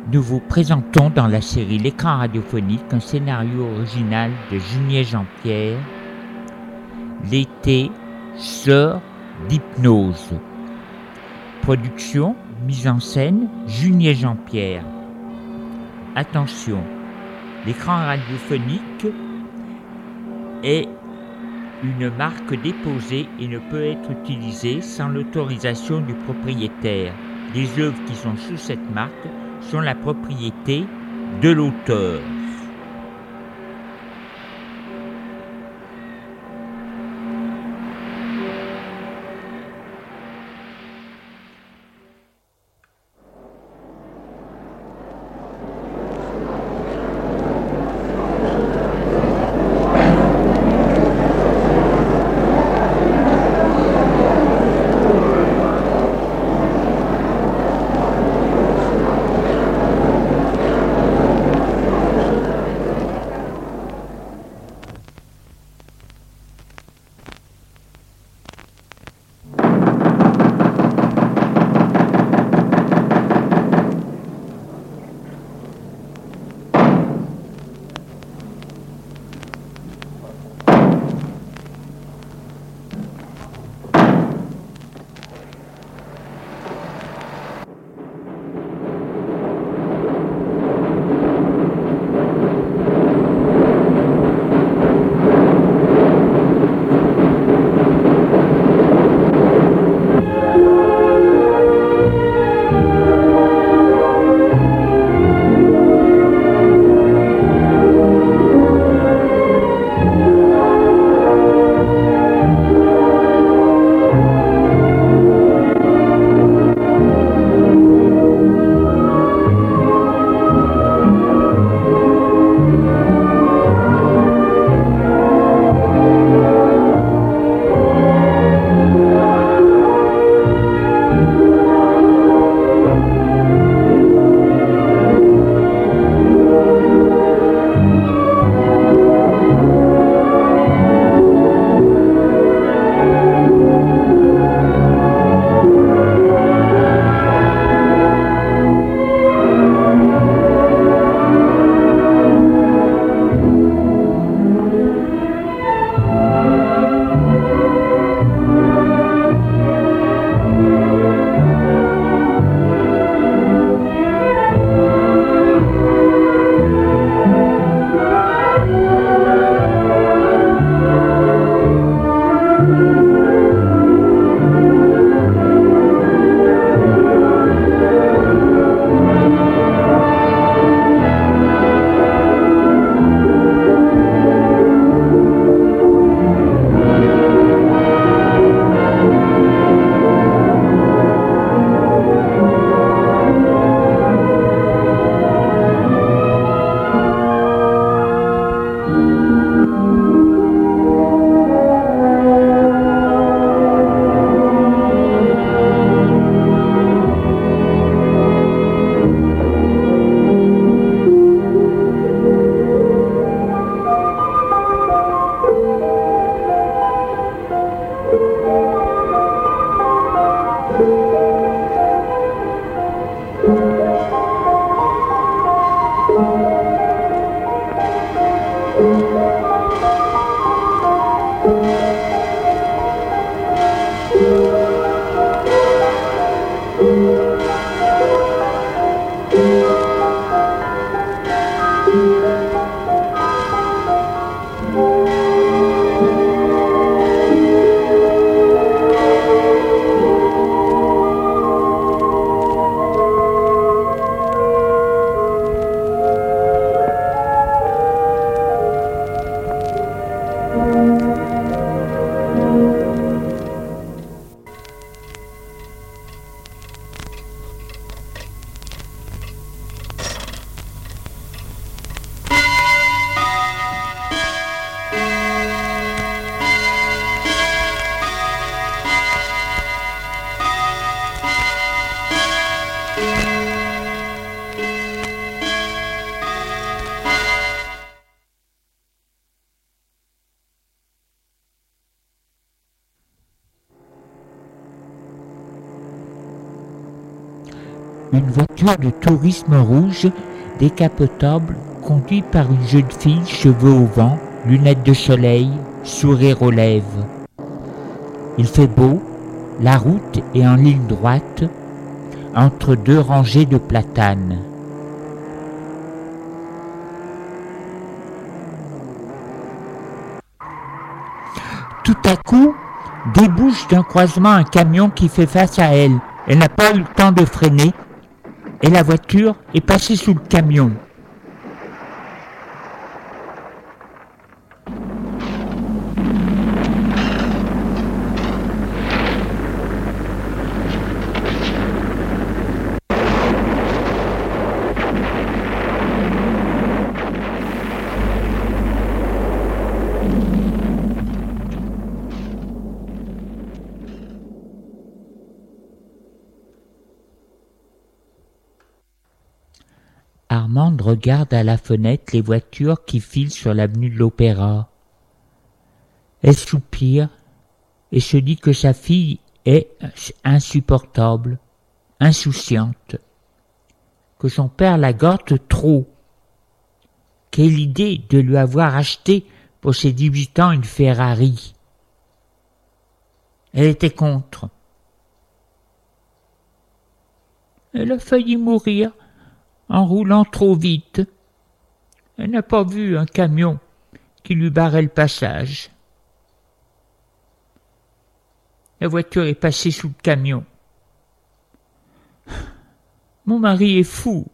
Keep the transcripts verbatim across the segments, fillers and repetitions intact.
Nous vous présentons dans la série L'écran radiophonique un scénario original de Junier Jean-Pierre, L'été sort d'hypnose. Production, mise en scène, Junier Jean-Pierre. Attention, l'écran radiophonique est une marque déposée et ne peut être utilisée sans l'autorisation du propriétaire. Les œuvres qui sont sous cette marque sont la propriété de l'auteur. une voiture de tourisme rouge décapotable conduite par une jeune fille, cheveux au vent, lunettes de soleil, sourire aux lèvres. Il fait beau, la route est en ligne droite entre deux rangées de platanes. Tout à coup, débouche d'un croisement un camion qui fait face à elle. Elle n'a pas eu le temps de freiner et la voiture est passée sous le camion. Armande regarde à la fenêtre les voitures qui filent sur l'avenue de l'Opéra. Elle soupire et se dit que sa fille est insupportable, insouciante, que son père la gâte trop. Quelle idée de lui avoir acheté pour ses dix-huit ans une Ferrari. Elle était contre. Elle a failli mourir en roulant trop vite. Elle n'a pas vu un camion qui lui barrait le passage. La voiture est passée sous le camion. Mon mari est fou.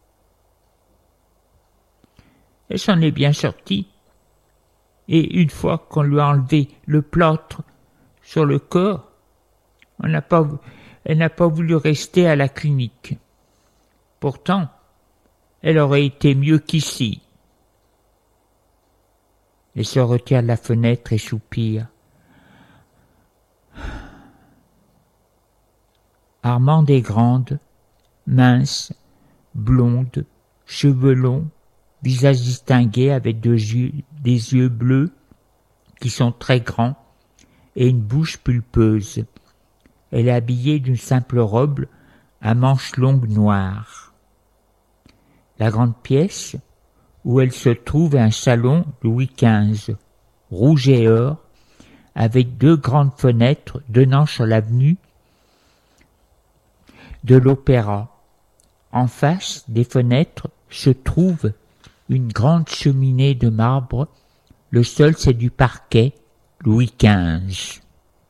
Elle s'en est bien sortie. Et une fois qu'on lui a enlevé le plâtre sur le corps, on n'a pas, elle n'a pas voulu rester à la clinique. Pourtant, elle aurait été mieux qu'ici. Elle se retire de la fenêtre et soupire. Armande est grande, mince, blonde, cheveux longs, visage distingué avec deux yeux, des yeux bleus qui sont très grands et une bouche pulpeuse. Elle est habillée d'une simple robe à manches longues noires. La grande pièce où elle se trouve est un salon Louis quinze, rouge et or, avec deux grandes fenêtres donnant sur l'avenue de l'Opéra. En face des fenêtres se trouve une grande cheminée de marbre. Le sol, c'est du parquet Louis quinze.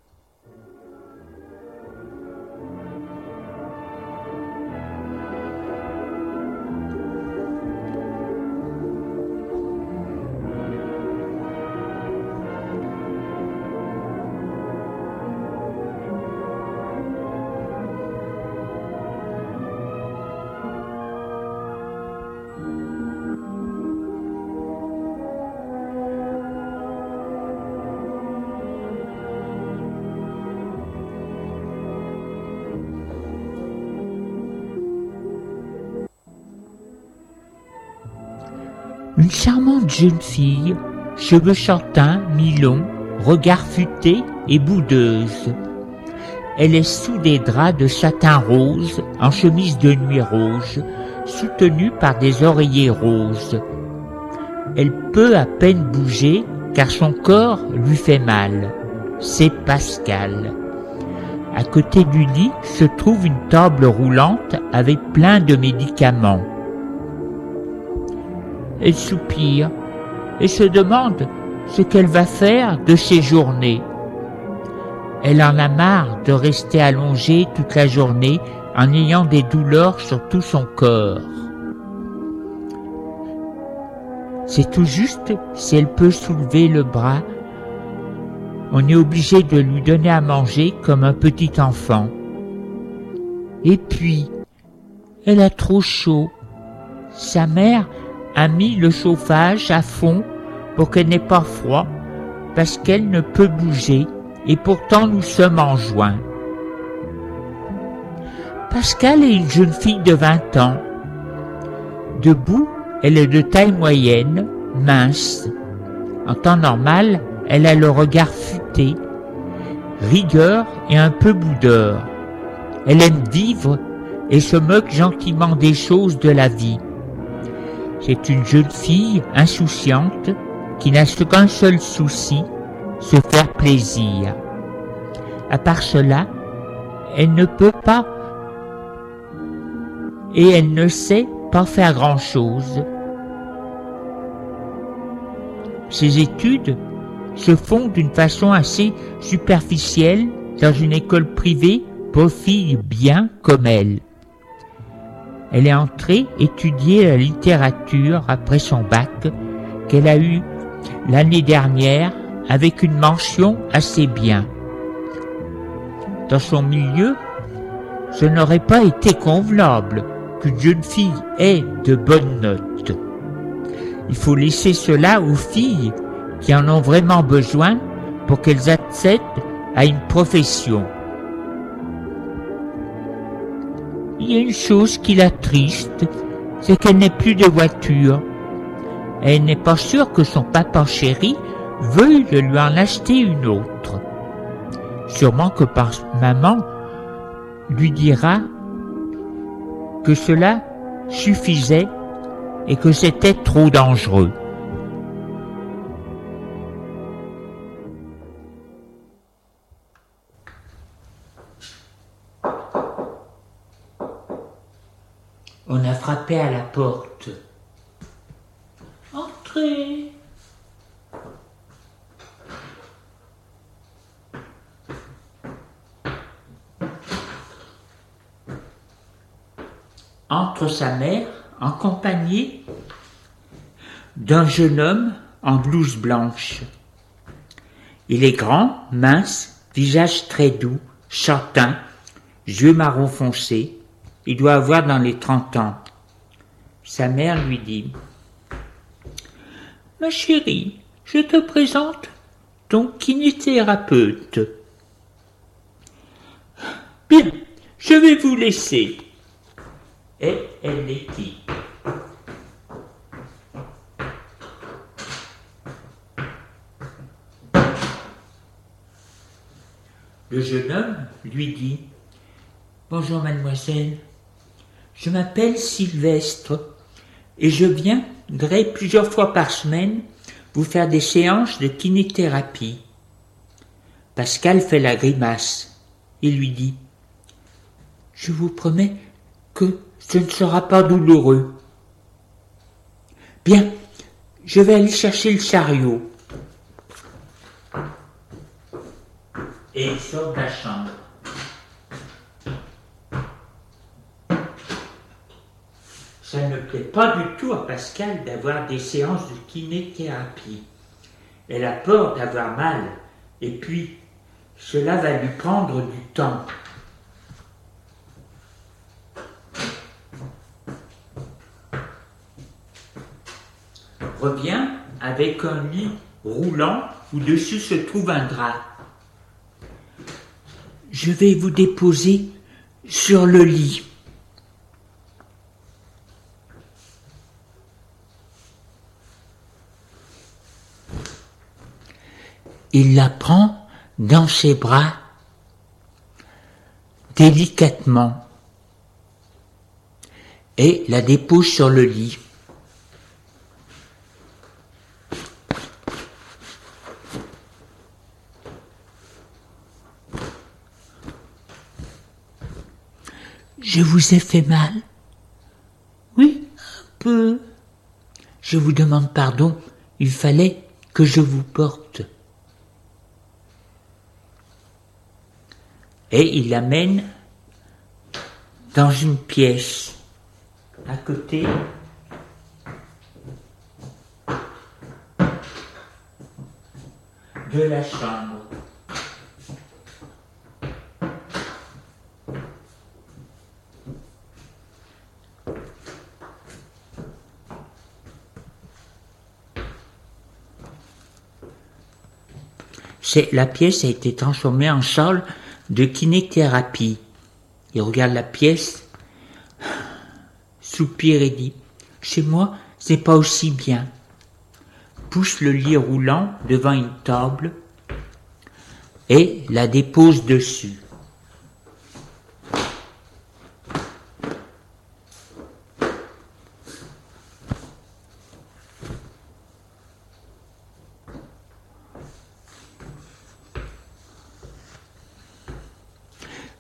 Une charmante jeune fille, cheveux châtains, mi-longs, regard futé et boudeuse. Elle est sous des draps de satin rose, en chemise de nuit rouge, soutenue par des oreillers roses. Elle peut à peine bouger, car son corps lui fait mal. C'est Pascal. À côté du lit se trouve une table roulante avec plein de médicaments. Elle soupire et se demande ce qu'elle va faire de ses journées. Elle en a marre de rester allongée toute la journée en ayant des douleurs sur tout son corps. C'est tout juste si elle peut soulever le bras. On est obligé de lui donner à manger comme un petit enfant. Et puis, elle a trop chaud. Sa mère a mis le chauffage à fond pour qu'elle n'ait pas froid, parce qu'elle ne peut bouger, et pourtant nous sommes en juin. Pascal est une jeune fille de vingt ans. Debout, elle est de taille moyenne, mince. En temps normal, elle a le regard futé, rigueur et un peu boudeur. Elle aime vivre et se moque gentiment des choses de la vie. C'est une jeune fille insouciante qui n'a qu'un seul souci, se faire plaisir. À part cela, elle ne peut pas et elle ne sait pas faire grand-chose. Ses études se font d'une façon assez superficielle dans une école privée pour filles bien comme elle. Elle est entrée étudier la littérature après son bac qu'elle a eu l'année dernière avec une mention assez bien. Dans son milieu, ce n'aurait pas été convenable qu'une jeune fille ait de bonnes notes. Il faut laisser cela aux filles qui en ont vraiment besoin pour qu'elles accèdent à une profession. Il y a une chose qui l'attriste, c'est qu'elle n'ait plus de voiture. Elle n'est pas sûre que son papa chéri veuille lui en acheter une autre. Sûrement que par maman lui dira que cela suffisait et que c'était trop dangereux. On a frappé à la porte. Entrez. Entre sa mère, en compagnie d'un jeune homme en blouse blanche. Il est grand, mince, visage très doux, châtain, yeux marron foncé. Il doit avoir dans les trente ans. Sa mère lui dit « Ma chérie, je te présente ton kinésithérapeute. »« Bien, je vais vous laisser. » Et elle les quitte. Le jeune homme lui dit « Bonjour mademoiselle, je m'appelle Sylvestre et je viendrai plusieurs fois par semaine vous faire des séances de kinéthérapie. » Pascal fait la grimace. Il lui dit « Je vous promets que ce ne sera pas douloureux. »« Bien, je vais aller chercher le chariot. » Et il sort de la chambre. Ça ne plaît pas du tout à Pascal d'avoir des séances de kinéthérapie. Elle a peur d'avoir mal, et puis cela va lui prendre du temps. Revient avec un lit roulant où dessus se trouve un drap. Je vais vous déposer sur le lit. Il la prend dans ses bras délicatement et la dépose sur le lit. Je vous ai fait mal? Oui, un peu. Je vous demande pardon, il fallait que je vous porte. Et il l'amène dans une pièce à côté de la chambre. C'est, la pièce a été transformée en salle de kinéthérapie. Il regarde la pièce, soupire et dit « Chez moi, c'est pas aussi bien. » Pousse le lit roulant devant une table et la dépose dessus.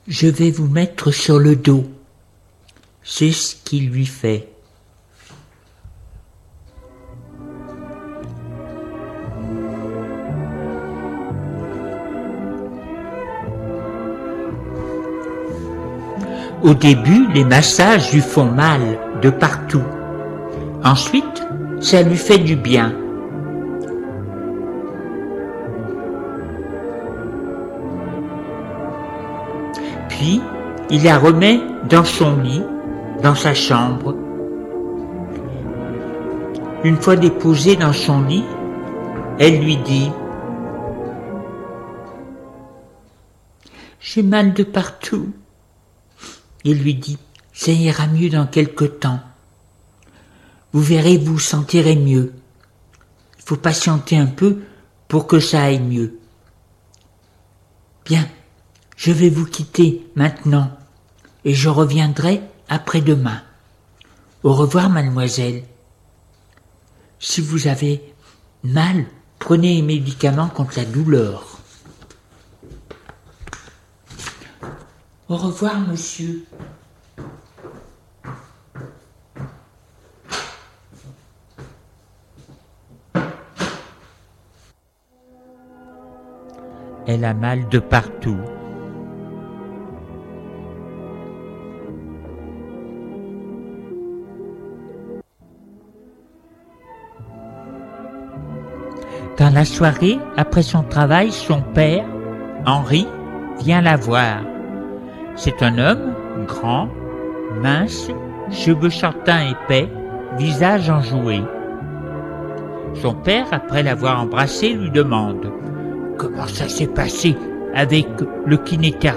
Je vais vous mettre sur le dos. C'est ce qu'il lui fait. Au début, les massages lui font mal de partout. Ensuite, ça lui fait du bien. Puis, il la remet dans son lit, dans sa chambre. Une fois déposée dans son lit, elle lui dit « J'ai mal de partout. » Il lui dit « Ça ira mieux dans quelque temps. Vous verrez, vous vous sentirez mieux. Il faut patienter un peu pour que ça aille mieux. Bien, je vais vous quitter maintenant et je reviendrai après-demain. Au revoir, mademoiselle. Si vous avez mal, prenez les médicaments contre la douleur. Au revoir, monsieur. Elle a mal de partout. Dans la soirée, après son travail, son père, Henri, vient la voir. C'est un homme grand, mince, cheveux châtains épais, visage enjoué. Son père, après l'avoir embrassé, lui demande « Comment ça s'est passé avec le kinésithérapeute ?»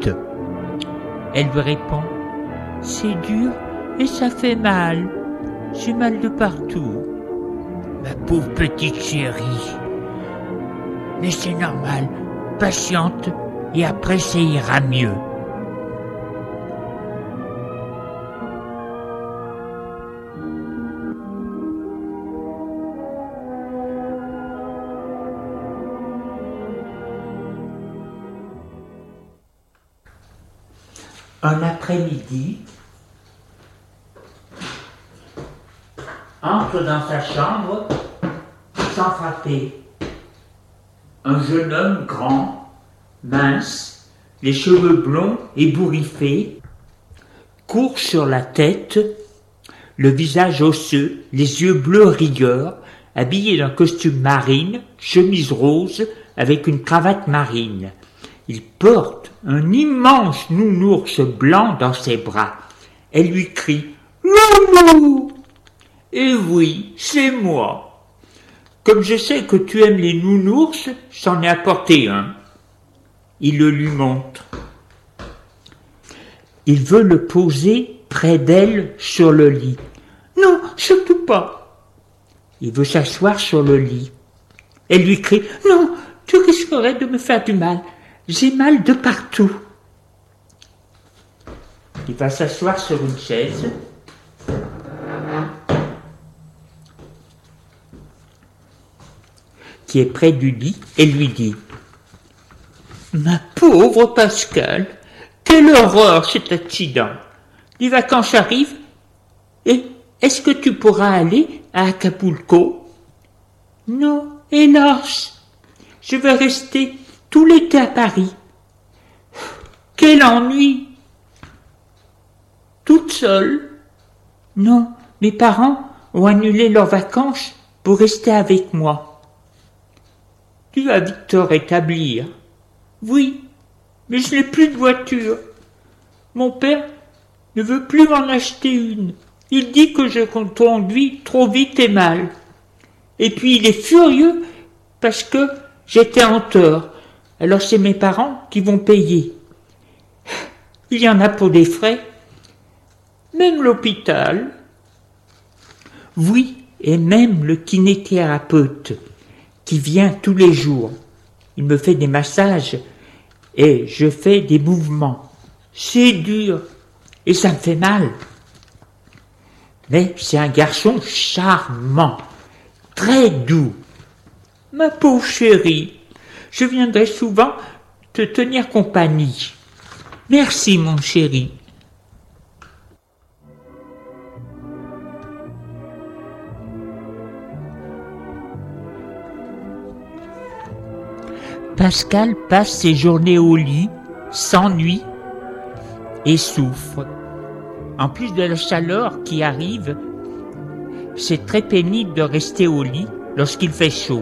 Elle lui répond « C'est dur et ça fait mal. J'ai mal de partout. » Ma pauvre petite chérie. Mais c'est normal, patiente et après ça ira mieux. Un après-midi, entre dans sa chambre sans frapper. Un jeune homme grand, mince, les cheveux blonds ébouriffés, court sur la tête, le visage osseux, les yeux bleus rieurs, habillé d'un costume marine, chemise rose avec une cravate marine. Il porte un immense nounours blanc dans ses bras. Elle lui crie « Loulou !» Et oui, c'est moi. Comme je sais que tu aimes les nounours, j'en ai apporté un. Il le lui montre. Il veut le poser près d'elle sur le lit. Non, surtout pas. Il veut s'asseoir sur le lit. Elle lui crie « Non, tu risquerais de me faire du mal. J'ai mal de partout. » Il va s'asseoir sur une chaise. Qui est près du lit et lui dit « Ma pauvre Pascal, quelle horreur cet accident. Les vacances arrivent et est-ce que tu pourras aller à Acapulco ? Non, hélas, je vais rester tout l'été à Paris. Quel ennui. Toute seule. Non, mes parents ont annulé leurs vacances pour rester avec moi. Tu vas vite te rétablir. Oui, mais je n'ai plus de voiture. Mon père ne veut plus m'en acheter une. Il dit que je conduis trop vite et mal. Et puis il est furieux parce que j'étais en tort. Alors c'est mes parents qui vont payer. Il y en a pour des frais. Même l'hôpital. Oui, et même le kinésithérapeute qui vient tous les jours. Il me fait des massages et je fais des mouvements. C'est dur et ça me fait mal. Mais c'est un garçon charmant, très doux. Ma pauvre chérie, je viendrai souvent te tenir compagnie. Merci, mon chéri. Pascal passe ses journées au lit, s'ennuie et souffre. En plus de la chaleur qui arrive, c'est très pénible de rester au lit lorsqu'il fait chaud.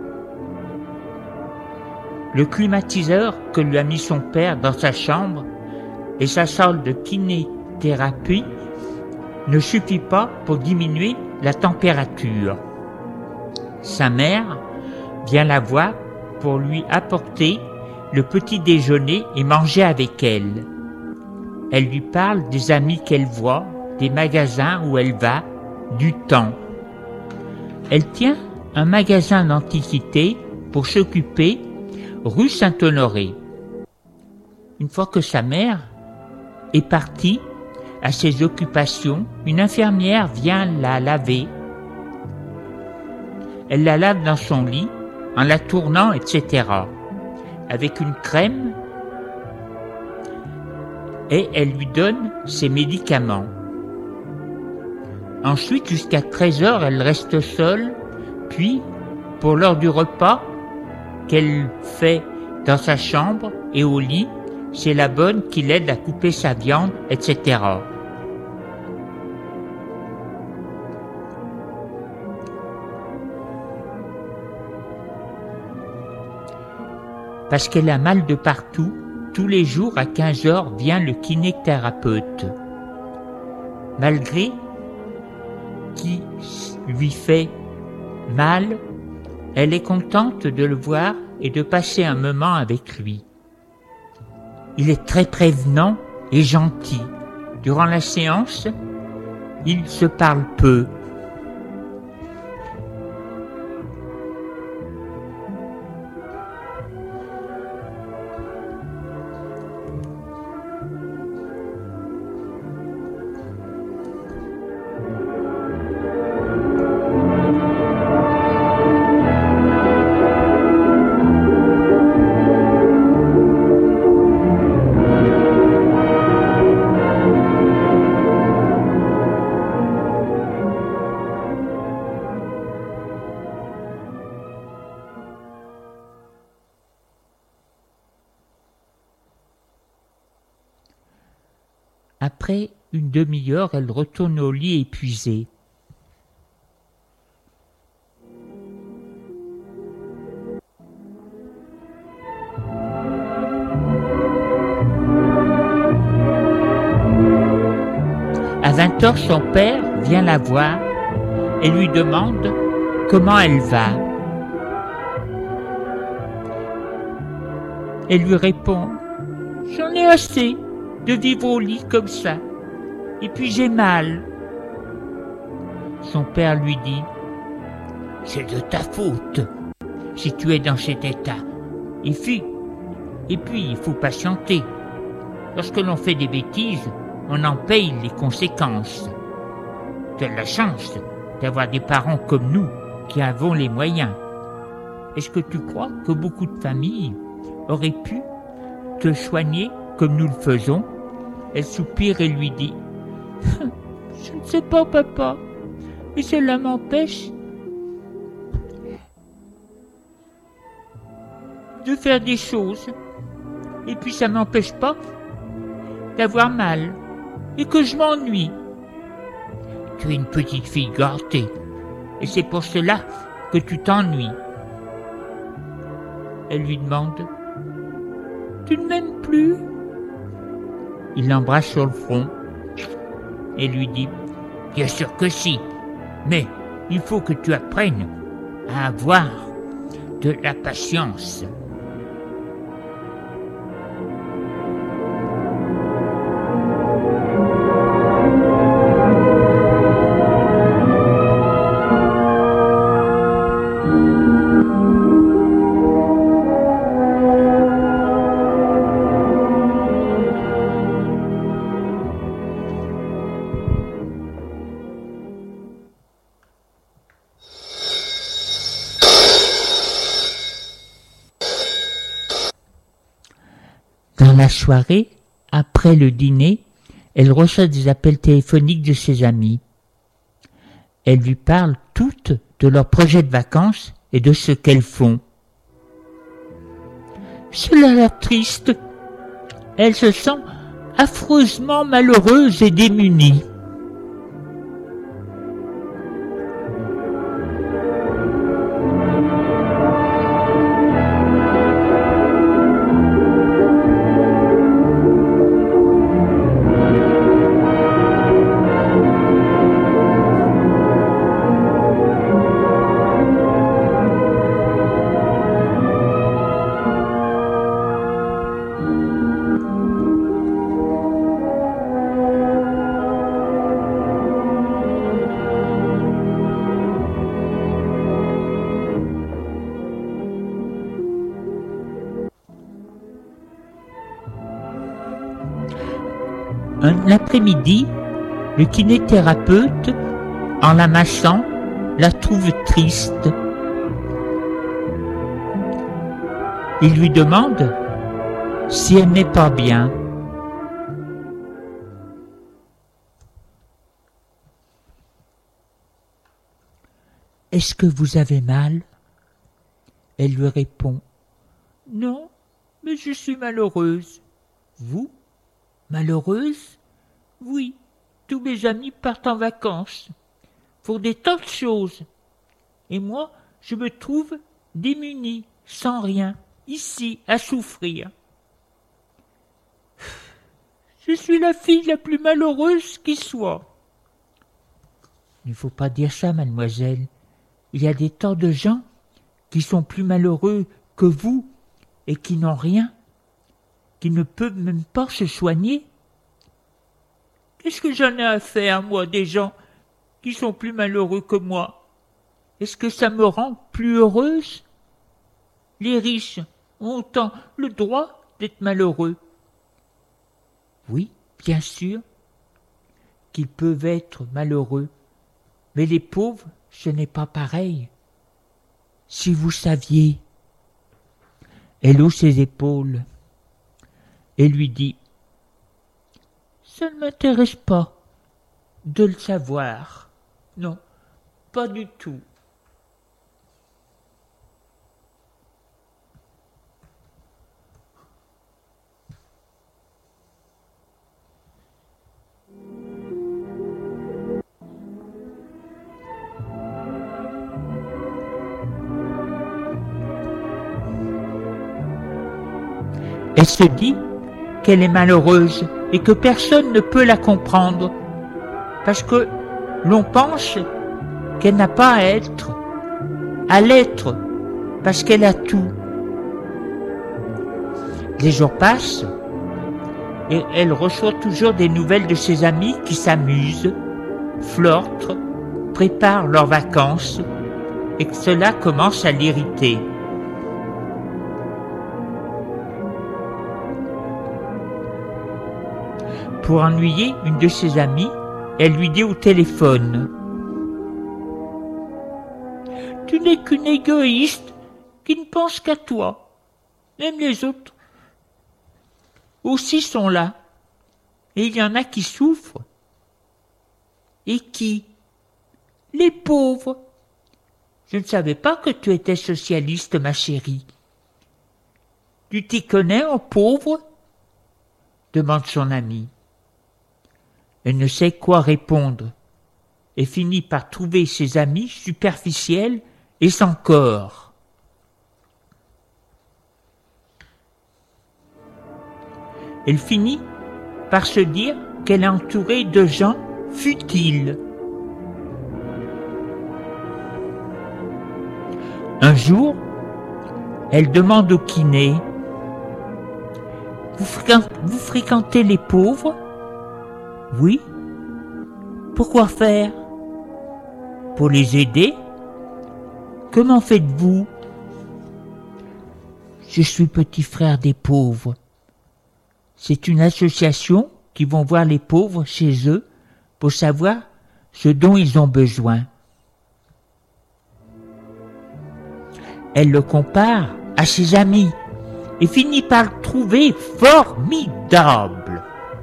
Le climatiseur que lui a mis son père dans sa chambre et sa salle de kinéthérapie ne suffit pas pour diminuer la température. Sa mère vient la voir pour lui apporter le petit déjeuner et manger avec elle. Elle lui parle des amis qu'elle voit, des magasins où elle va, du temps. Elle tient un magasin d'antiquités pour s'occuper rue Saint-Honoré. Une fois que sa mère est partie à ses occupations, une infirmière vient la laver. Elle la lave dans son lit, en la tournant, et cetera, avec une crème, et elle lui donne ses médicaments. Ensuite, jusqu'à treize heures, elle reste seule, puis, pour l'heure du repas qu'elle fait dans sa chambre et au lit, c'est la bonne qui l'aide à couper sa viande, et cetera. Parce qu'elle a mal de partout, tous les jours à quinze heures vient le kinésithérapeute. Malgré qu'il lui fait mal, elle est contente de le voir et de passer un moment avec lui. Il est très prévenant et gentil. Durant la séance, il se parle peu. Après une demi-heure, elle retourne au lit épuisée. À vingt heures, son père vient la voir et lui demande comment elle va. Elle lui répond « J'en ai assez de vivre au lit comme ça, et puis j'ai mal. » Son père lui dit « C'est de ta faute si tu es dans cet état. Et puis, et puis il faut patienter. Lorsque l'on fait des bêtises, on en paye les conséquences. Tu as de la chance d'avoir des parents comme nous qui avons les moyens. Est-ce que tu crois que beaucoup de familles auraient pu te soigner comme nous le faisons ?» Elle soupire et lui dit « Je ne sais pas, papa, mais cela m'empêche de faire des choses. Et puis ça m'empêche pas d'avoir mal et que je m'ennuie. Tu es une petite fille gâtée et c'est pour cela que tu t'ennuies. » Elle lui demande « Tu ne m'aimes plus ?» Il l'embrasse sur le front et lui dit « Bien sûr que si, mais il faut que tu apprennes à avoir de la patience. » Dans la soirée, après le dîner, elle reçoit des appels téléphoniques de ses amies. Elles lui parlent toutes de leurs projets de vacances et de ce qu'elles font. Cela a l'air triste. Elle se sent affreusement malheureuse et démunie. Un après-midi, le kinésithérapeute, en la massant, la trouve triste. Il lui demande si elle n'est pas bien. « Est-ce que vous avez mal ?» Elle lui répond. « Non, mais je suis malheureuse. »« Vous ? Malheureuse ? Oui, tous mes amis partent en vacances pour des tas de choses. Et moi, je me trouve démunie, sans rien, ici, à souffrir. Je suis la fille la plus malheureuse qui soit. » Il ne faut pas dire ça, mademoiselle. Il y a des tas de gens qui sont plus malheureux que vous et qui n'ont rien, qui ne peuvent même pas se soigner. Qu'est-ce que j'en ai à faire, moi, des gens qui sont plus malheureux que moi? Est-ce que ça me rend plus heureuse? Les riches ont autant le droit d'être malheureux. Oui, bien sûr, qu'ils peuvent être malheureux, mais les pauvres, ce n'est pas pareil. Si vous saviez. Elle hausse ses épaules et lui dit « Ça ne m'intéresse pas de le savoir. Non, pas du tout. » Elle se dit qu'elle est malheureuse et que personne ne peut la comprendre parce que l'on pense qu'elle n'a pas à être, à l'être, parce qu'elle a tout. Les jours passent et elle reçoit toujours des nouvelles de ses amis qui s'amusent, flirtent, préparent leurs vacances et que cela commence à l'irriter. Pour ennuyer une de ses amies, elle lui dit au téléphone « Tu n'es qu'une égoïste qui ne pense qu'à toi. Même les autres aussi sont là. Et il y en a qui souffrent. Et qui? Les pauvres. Je ne savais pas que tu étais socialiste, ma chérie. Tu t'y connais en pauvres ?» demande son amie. Elle ne sait quoi répondre et finit par trouver ses amis superficiels et sans corps. Elle finit par se dire qu'elle est entourée de gens futiles. Un jour, elle demande au kiné « Vous fréquentez, vous fréquentez les pauvres ?» « Oui. Pourquoi faire? Pour les aider? Comment faites-vous? » « Je suis petit frère des pauvres. C'est une association qui vont voir les pauvres chez eux pour savoir ce dont ils ont besoin. » Elle le compare à ses amis et finit par le trouver formidable.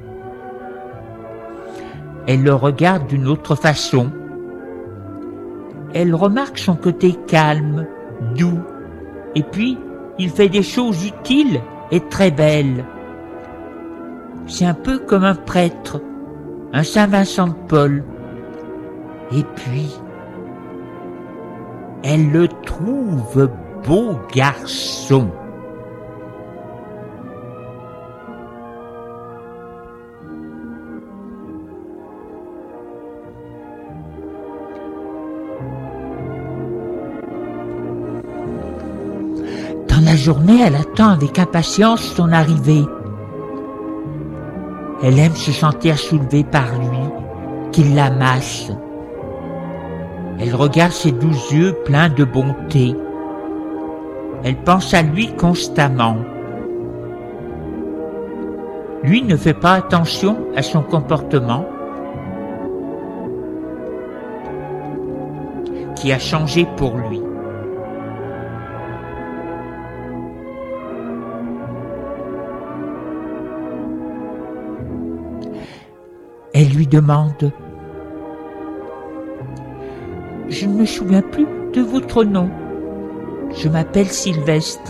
Elle le regarde d'une autre façon. Elle remarque son côté calme, doux, et puis il fait des choses utiles et très belles. C'est un peu comme un prêtre, un Saint Vincent de Paul. Et puis, elle le trouve beau garçon. Dans la journée, elle attend avec impatience son arrivée. Elle aime se sentir soulevée par lui, qu'il la masse. Elle regarde ses doux yeux pleins de bonté. Elle pense à lui constamment. Lui ne fait pas attention à son comportement, qui a changé pour lui. Elle lui demande « Je ne me souviens plus de votre nom. Je m'appelle Sylvestre.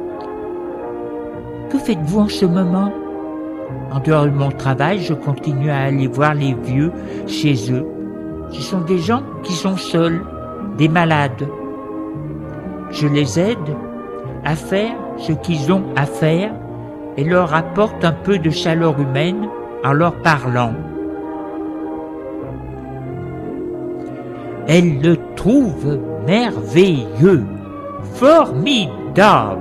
Que faites-vous en ce moment ? En dehors de mon travail, je continue à aller voir les vieux chez eux. Ce sont des gens qui sont seuls, des malades. Je les aide à faire ce qu'ils ont à faire et leur apporte un peu de chaleur humaine en leur parlant. » Elle le trouve merveilleux, formidable.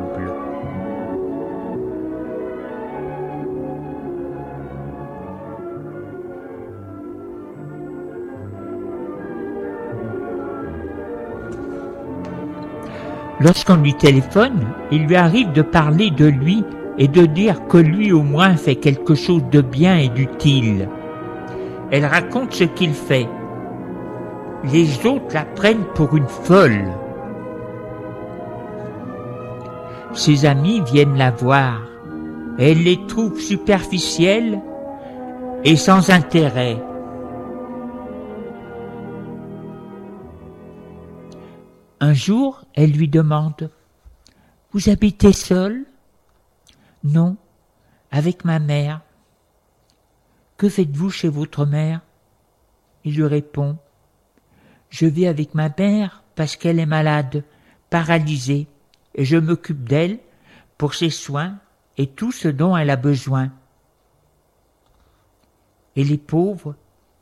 Lorsqu'on lui téléphone, il lui arrive de parler de lui et de dire que lui au moins fait quelque chose de bien et d'utile. Elle raconte ce qu'il fait. Les autres la prennent pour une folle. Ses amis viennent la voir. Elle les trouve superficielles et sans intérêt. Un jour, elle lui demande « Vous habitez seul ?»« Non, avec ma mère. »« Que faites-vous chez votre mère ?» Il lui répond « Je vis avec ma mère parce qu'elle est malade, paralysée, et je m'occupe d'elle pour ses soins et tout ce dont elle a besoin. » Et les pauvres,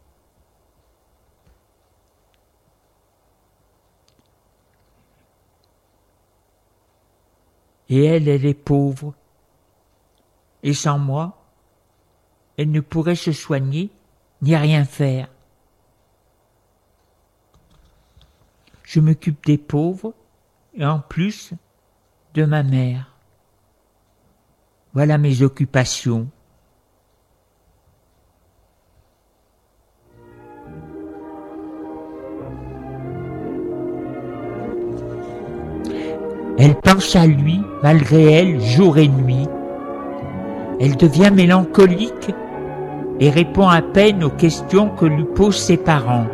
et elle, elle est pauvre, et sans moi, elle ne pourrait se soigner ni rien faire. Je m'occupe des pauvres et en plus de ma mère. Voilà mes occupations. Elle pense à lui, malgré elle, jour et nuit. Elle devient mélancolique et répond à peine aux questions que lui posent ses parents.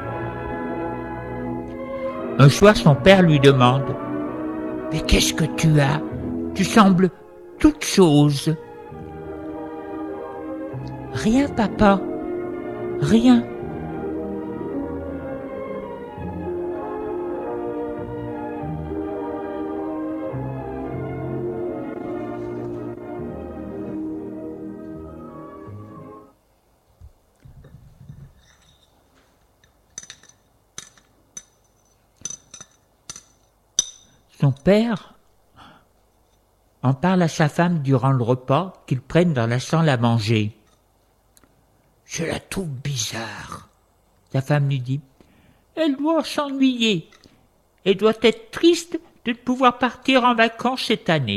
Un soir, son père lui demande « Mais qu'est-ce que tu as ? Tu sembles toute chose. »« Rien, papa, rien. » Son père en parle à sa femme durant le repas qu'ils prennent dans la salle à manger. « Je la trouve bizarre. » Sa femme lui dit. « Elle doit s'ennuyer. Elle doit être triste de ne pouvoir partir en vacances cette année. »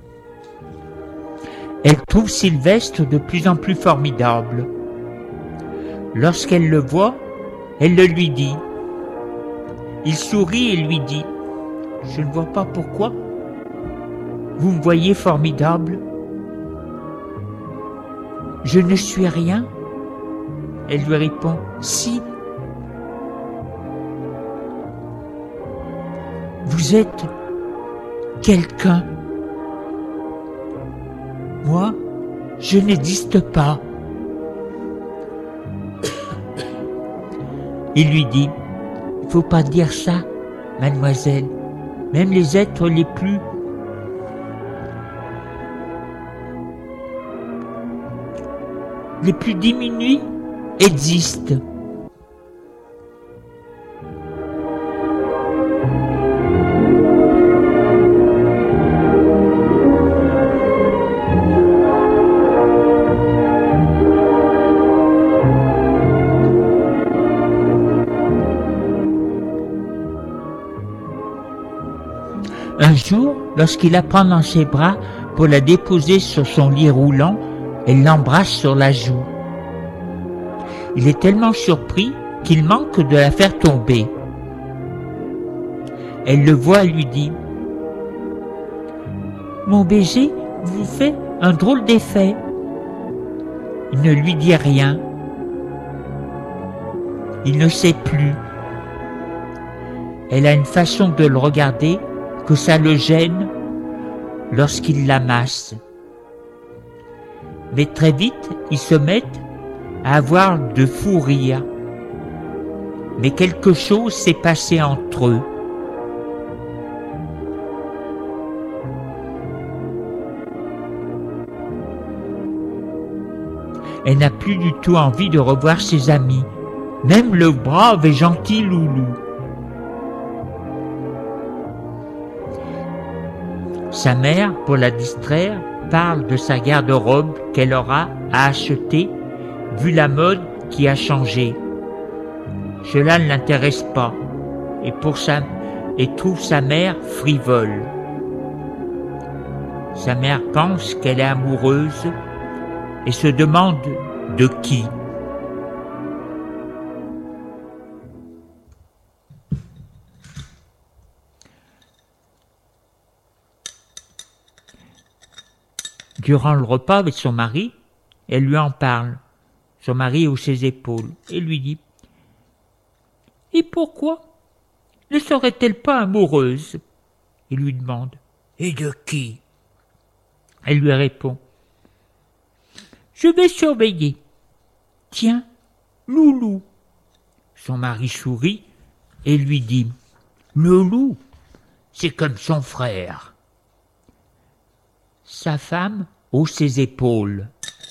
Elle trouve Sylvestre de plus en plus formidable. Lorsqu'elle le voit, elle le lui dit. Il sourit et lui dit « Je ne vois pas pourquoi. Vous me voyez formidable. Je ne suis rien. » Elle lui répond « Si. Vous êtes quelqu'un. Moi, je n'existe pas. » Il lui dit « Il ne faut pas dire ça, mademoiselle. Même les êtres les plus les plus diminués existent. » Un jour, lorsqu'il la prend dans ses bras pour la déposer sur son lit roulant, elle l'embrasse sur la joue. Il est tellement surpris qu'il manque de la faire tomber. Elle le voit et lui dit « Mon baiser vous fait un drôle d'effet. » Il ne lui dit rien. Il ne sait plus. Elle a une façon de le regarder que ça le gêne lorsqu'il la masse. Mais très vite, ils se mettent à avoir de fous rires. Mais quelque chose s'est passé entre eux. Elle n'a plus du tout envie de revoir ses amis, même le brave et gentil Loulou. Sa mère, pour la distraire, parle de sa garde-robe qu'elle aura à acheter, vu la mode qui a changé. Cela ne l'intéresse pas, et, pour sa, et trouve sa mère frivole. Sa mère pense qu'elle est amoureuse et se demande de qui. Durant le repas avec son mari, elle lui en parle. Son mari hausse ses épaules et lui dit « Et pourquoi ne serait-elle pas amoureuse ?» Il lui demande « Et de qui ?» Elle lui répond « Je vais surveiller. Tiens, Loulou. » Son mari sourit et lui dit « Le loup, c'est comme son frère. » Sa femme hausse ses épaules.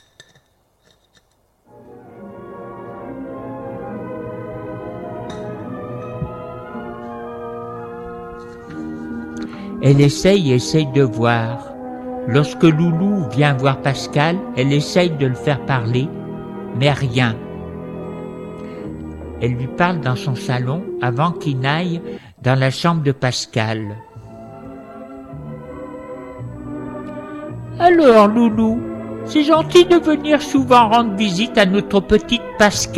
Elle essaye et essaye de voir. Lorsque Loulou vient voir Pascal, elle essaye de le faire parler, mais rien. Elle lui parle dans son salon avant qu'il n'aille dans la chambre de Pascal. « Alors, Loulou, c'est gentil de venir souvent rendre visite à notre petite Pascal. »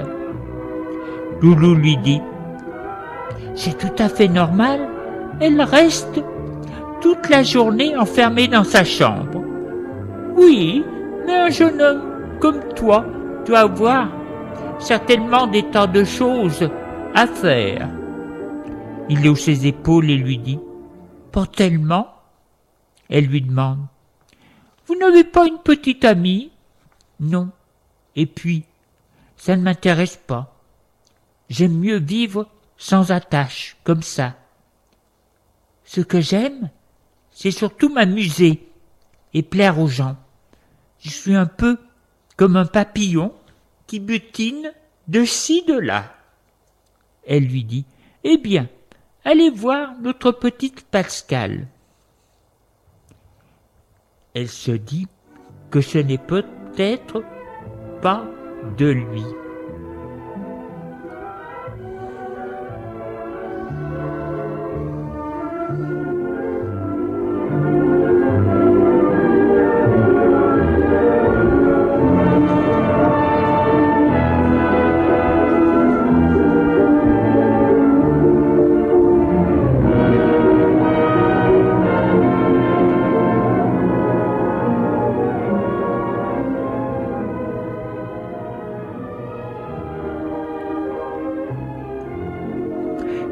Loulou lui dit « C'est tout à fait normal, elle reste toute la journée enfermée dans sa chambre. » « Oui, mais un jeune homme comme toi doit avoir certainement des tas de choses à faire. » Il hausse ses épaules et lui dit « Pas tellement. » Elle lui demande « Vous n'avez pas une petite amie ?»« Non. Et puis, ça ne m'intéresse pas. J'aime mieux vivre sans attache, comme ça. Ce que j'aime, c'est surtout m'amuser et plaire aux gens. Je suis un peu comme un papillon qui butine de ci, de là. » Elle lui dit « Eh bien, allez voir notre petite Pascal. » Elle se dit que ce n'est peut-être pas de lui.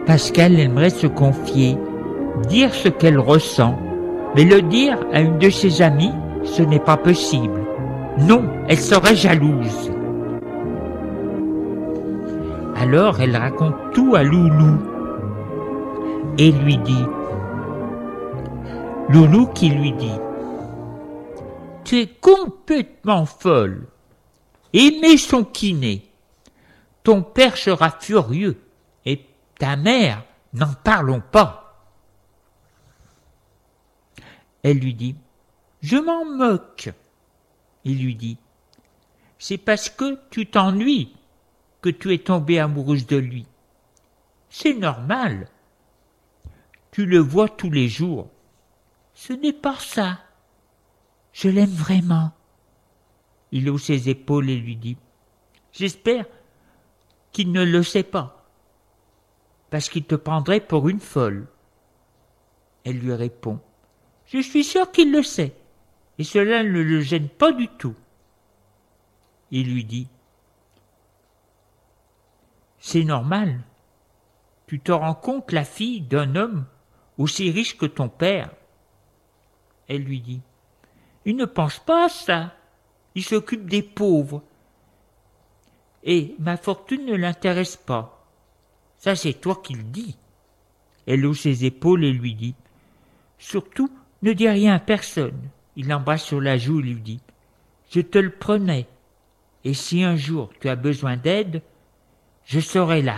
Pascal aimerait se confier, dire ce qu'elle ressent, mais le dire à une de ses amies, ce n'est pas possible. Non, elle serait jalouse. Alors elle raconte tout à Loulou et lui dit, Loulou qui lui dit, « Tu es complètement folle. Aimez son kiné. Ton père sera furieux et ta mère, n'en parlons pas. » Elle lui dit, « Je m'en moque. » Il lui dit, « C'est parce que tu t'ennuies que tu es tombée amoureuse de lui. C'est normal. Tu le vois tous les jours. Ce n'est pas ça. Je l'aime vraiment. » Il hausse ses épaules et lui dit, « J'espère qu'il ne le sait pas, parce qu'il te prendrait pour une folle. » Elle lui répond, « Je suis sûr qu'il le sait, et cela ne le gêne pas du tout. » Il lui dit, « C'est normal. Tu te rends compte, la fille d'un homme aussi riche que ton père. » Elle lui dit, « Il ne pense pas à ça. Il s'occupe des pauvres. Et ma fortune ne l'intéresse pas. Ça, c'est toi qui le dis. » Elle hausse ses épaules et lui dit, « Surtout, ne dis rien à personne. » Il l'embrasse sur la joue et lui dit, « Je te le promets. Et si un jour tu as besoin d'aide, je serai là. »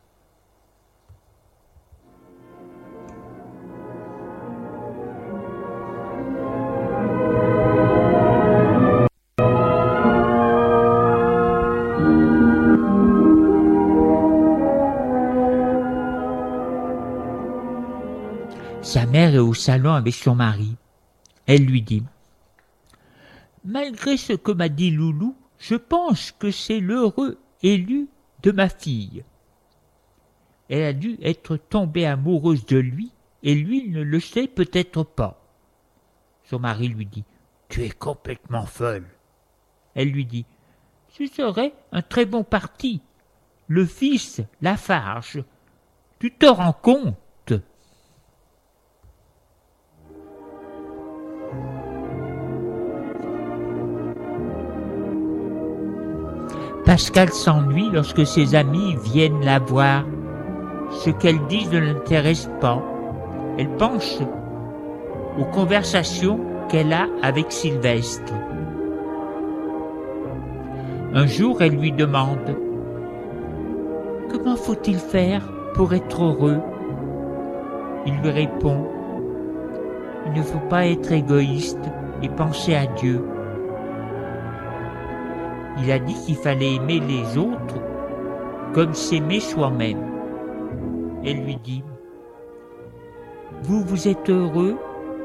Sa mère est au salon avec son mari. Elle lui dit, « Malgré ce que m'a dit Loulou, je pense que c'est l'heureux élu de ma fille. Elle a dû être tombée amoureuse de lui et lui ne le sait peut-être pas. » Son mari lui dit, « Tu es complètement folle. » Elle lui dit, « Ce serait un très bon parti. Le fils Lafarge. Tu te rends compte ? » Pascal s'ennuie lorsque ses amis viennent la voir. Ce qu'elle dit ne l'intéresse pas. Elle pense aux conversations qu'elle a avec Sylvestre. Un jour, elle lui demande « Comment faut-il faire pour être heureux ?» Il lui répond « Il ne faut pas être égoïste et penser à Dieu. » Il a dit qu'il fallait aimer les autres comme s'aimer soi-même. Elle lui dit, « Vous, vous êtes heureux ? »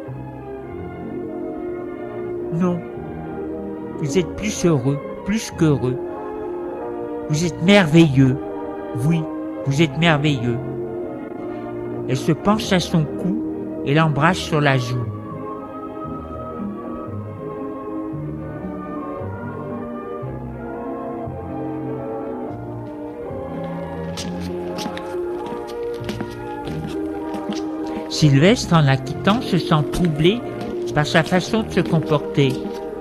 « Non, vous êtes plus heureux, plus qu'heureux. Vous êtes merveilleux. Oui, vous êtes merveilleux. » Elle se penche à son cou et l'embrasse sur la joue. Sylvestre, en la quittant, se sent troublé par sa façon de se comporter.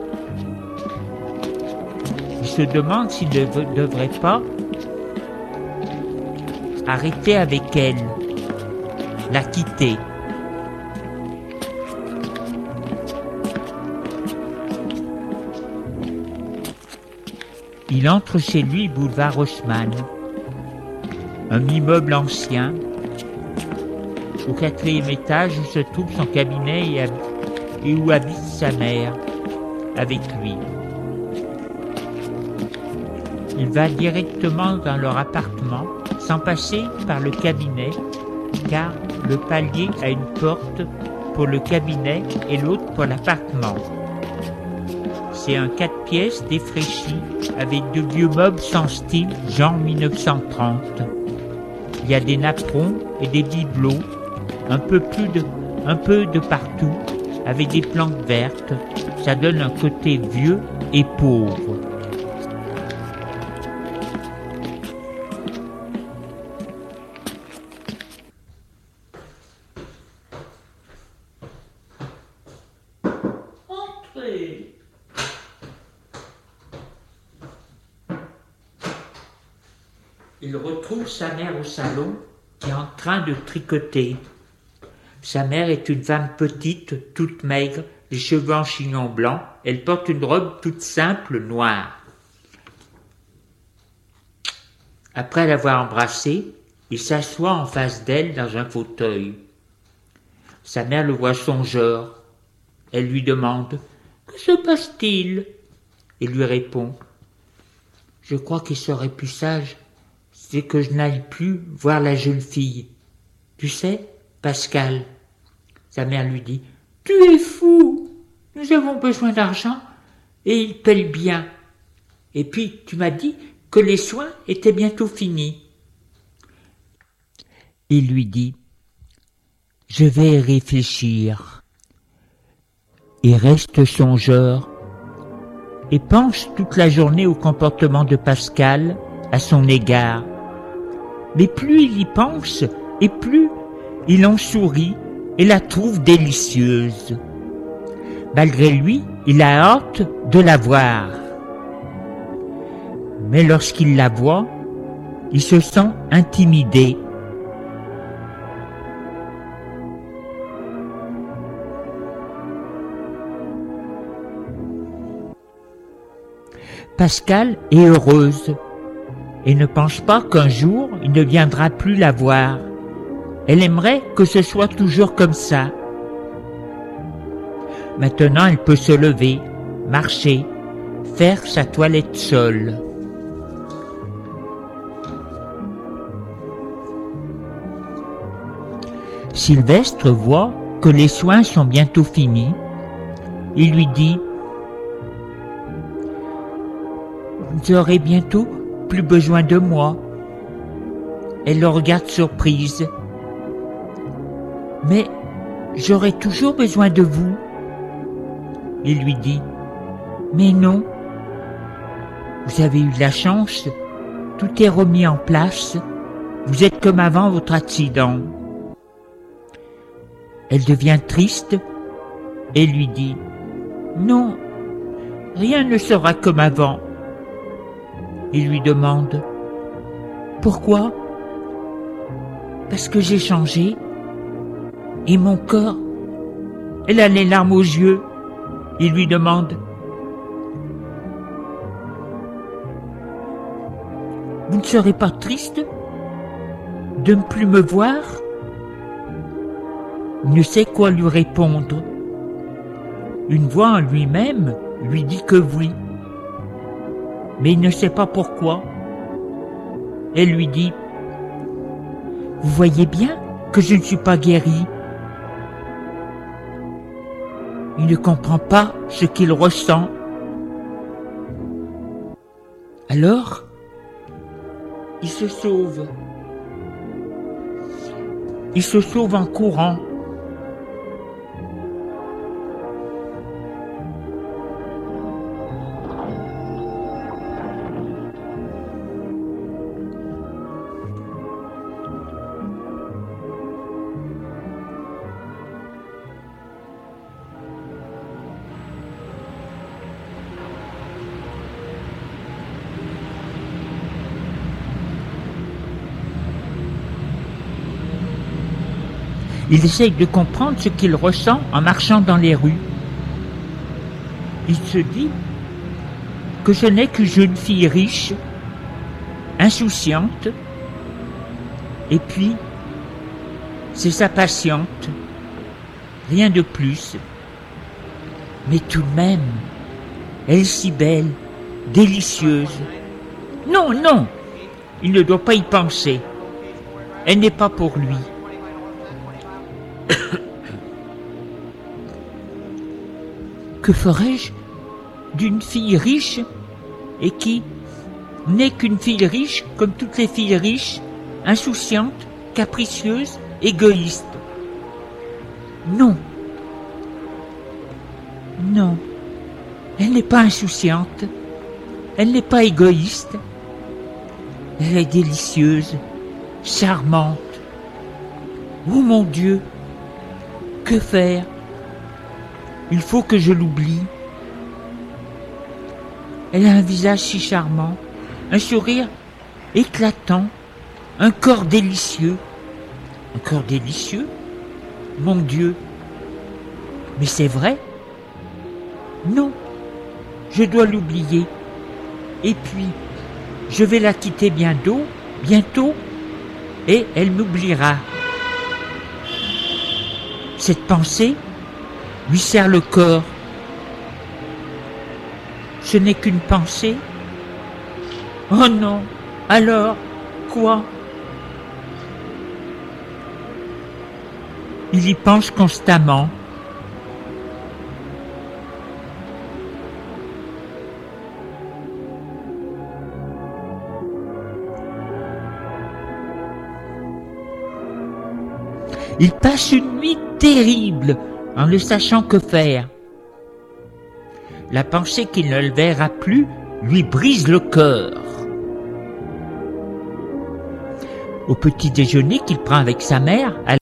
Il se demande s'il ne devrait pas arrêter avec elle, la quitter. Il entre chez lui, boulevard Haussmann, un immeuble ancien, au quatrième étage où se trouve son cabinet et, hab- et où habite sa mère, avec lui. Il va directement dans leur appartement, sans passer par le cabinet, car le palier a une porte pour le cabinet et l'autre pour l'appartement. C'est un quatre pièces défraîchi avec de vieux meubles sans style, genre mille neuf cent trente. Il y a des napperons et des bibelots, un peu plus de, un peu de partout, avec des plantes vertes. Ça donne un côté vieux et pauvre. Il retrouve sa mère au salon qui est en train de tricoter. Sa mère est une femme petite, toute maigre, les cheveux en chignon blanc. Elle porte une robe toute simple, noire. Après l'avoir embrassée, il s'assoit en face d'elle dans un fauteuil. Sa mère le voit songeur. Elle lui demande « Que se passe-t-il » Il lui répond « Je crois qu'il serait plus sage, c'est que je n'aille plus voir la jeune fille. Tu sais, Pascal ?» Sa mère lui dit « Tu es fou, nous avons besoin d'argent et il paye bien. Et puis tu m'as dit que les soins étaient bientôt finis. » Il lui dit « Je vais y réfléchir. » Il reste songeur et pense toute la journée au comportement de Pascal à son égard. Mais plus il y pense, et plus il en sourit et la trouve délicieuse. Malgré lui, il a hâte de la voir. Mais lorsqu'il la voit, il se sent intimidé. Pascal est heureuse et ne pense pas qu'un jour il ne viendra plus la voir. Elle aimerait que ce soit toujours comme ça. Maintenant, elle peut se lever, marcher, faire sa toilette seule. Sylvestre voit que les soins sont bientôt finis. Il lui dit « Vous aurez bientôt plus besoin de moi. » Elle le regarde surprise. « Mais j'aurai toujours besoin de vous. » Il lui dit « Mais non, vous avez eu de la chance, tout est remis en place, vous êtes comme avant votre accident. » Elle devient triste et lui dit « Non, rien ne sera comme avant. » Il lui demande « Pourquoi ?»« Parce que j'ai changé et mon corps, elle a les larmes aux yeux. » Il lui demande « Vous ne serez pas triste de ne plus me voir ?» Il ne sait quoi lui répondre. Une voix en lui-même lui dit que oui, mais il ne sait pas pourquoi. Elle lui dit « Vous voyez bien que je ne suis pas guéri. » Il ne comprend pas ce qu'il ressent. Alors, il se sauve. Il se sauve en courant. Il essaye de comprendre ce qu'il ressent en marchant dans les rues. Il se dit que ce n'est qu'une jeune fille riche, insouciante, et puis c'est sa patiente, rien de plus. Mais tout de même, elle est si belle, délicieuse. Non, non, il ne doit pas y penser. Elle n'est pas pour lui. Que ferais-je d'une fille riche et qui n'est qu'une fille riche comme toutes les filles riches, insouciante, capricieuse, égoïste? Non, non, elle n'est pas insouciante, elle n'est pas égoïste, elle est délicieuse, charmante. Oh mon Dieu, que faire? Il faut que je l'oublie. Elle a un visage si charmant, un sourire éclatant, un corps délicieux. Un corps délicieux? Mon Dieu! Mais c'est vrai? Non, je dois l'oublier. Et puis, je vais la quitter bientôt, bientôt, et elle m'oubliera. Cette pensée lui serre le corps. Ce n'est qu'une pensée. Oh non, alors, quoi? Il y pense constamment. Il passe une nuit terrible en ne sachant que faire. La pensée qu'il ne le verra plus lui brise le cœur. Au petit déjeuner qu'il prend avec sa mère, à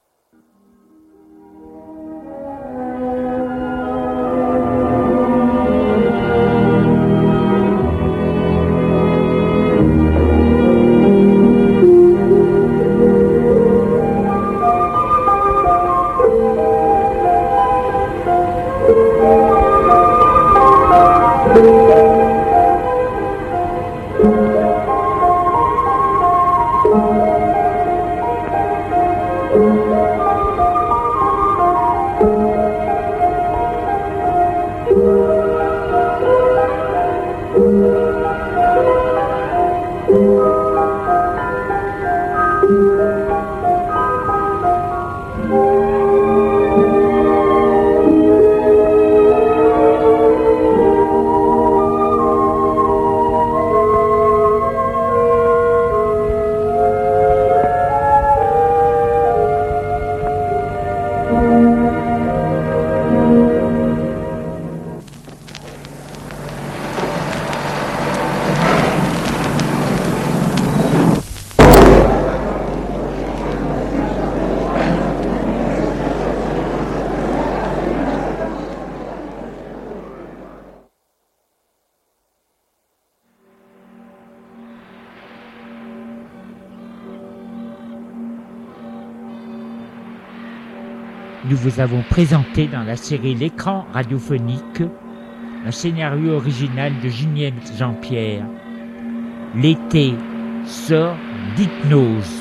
nous vous avons présenté dans la série L'écran radiophonique un scénario original de Julien Jean-Pierre. L'été sort d'Hypnose.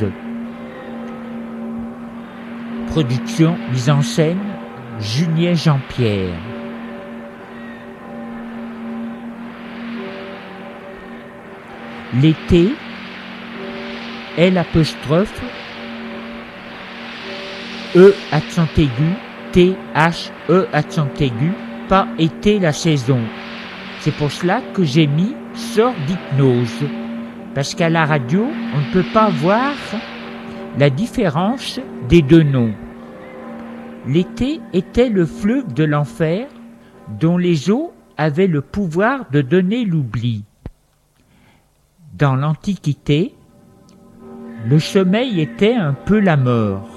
Production, mise en scène, Julien Jean-Pierre. L'été, L apostrophe, E accent aigu, T H E accent aigu, pas été la saison. C'est pour cela que j'ai mis sort d'hypnose. Parce qu'à la radio, on ne peut pas voir la différence des deux noms. L'été était le fleuve de l'enfer dont les eaux avaient le pouvoir de donner l'oubli. Dans l'Antiquité, le sommeil était un peu la mort.